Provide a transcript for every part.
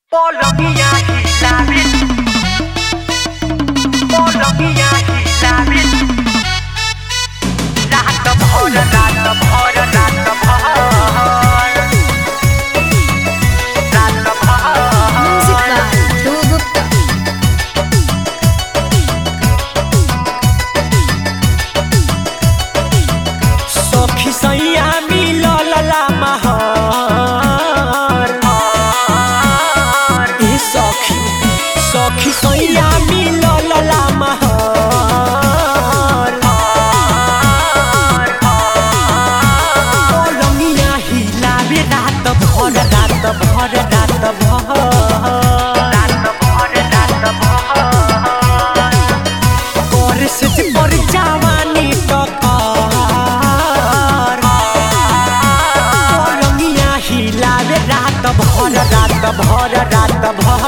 Polonia hilarin, Polonia hilarin. Rata bhor, rata bhor, rata bhor, rata bhor. Music by Dhruv Gupta. सखी सैया मिलल महर ए सखी सखी सैया मिलल महर पलंगिया हिलावे रात भर रात भर रात भर कर से पर जवानी टकर पलंगिया हिलावे रात भर रात भर रात भर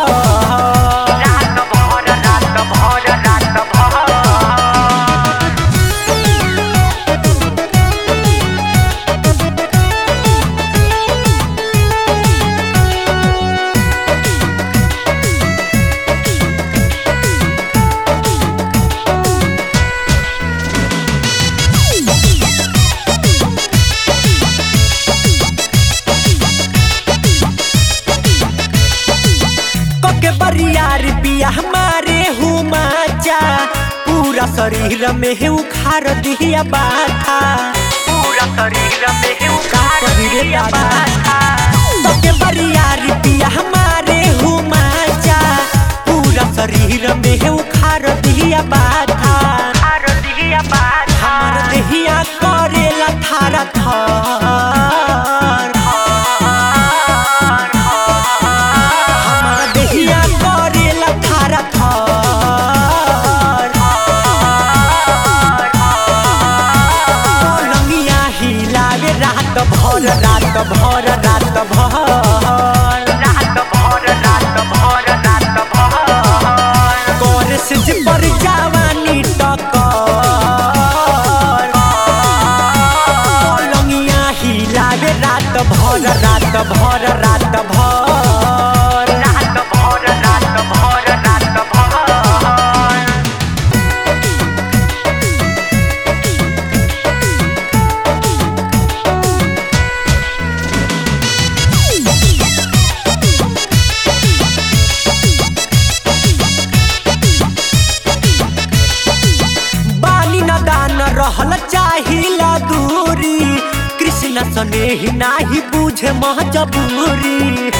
के बरियार पिया हमारे हुमाचा पूरा शरीर में उखाड़ दिया बाथा पूरा शरीर में उखाड़ दिया बाथा तो के बरियार पिया हमारे हुमाचा पूरा शरीर में उखाड़ दिया बाथा उखाड़ दिया बाथा हमार देहिया करेला थारा थार हमार देहिया करेला थारा थार पलंगिया हिलावे रात भर रात भर रात भर कर से पर जवानी टकर पलंगिया हिलावे रात भर रात भर रात भर बानी न दान रहल चाहिला दूरी कृष्ण सने ही नाही बुझे महजबूरी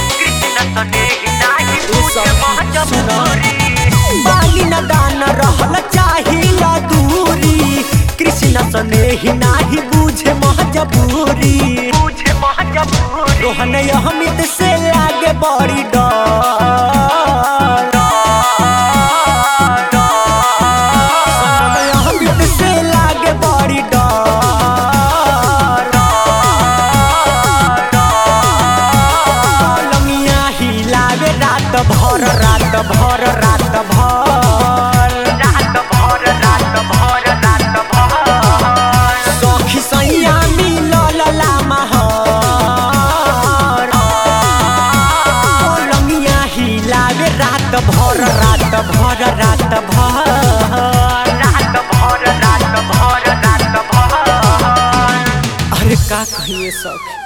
बानी न दान रहल चाहिला दूरी कृष्ण सने ही नाही बुझे महजबूरी रोहन अमित से लागे बड़ी डर अमित से लागे बड़ी डर पलंगिया हिलावे रात भर रात भर रात भर सखी सैया मिलल महर पलंगिया हिलावे रात भर रात भर रात भर अरे का कहिए सखी।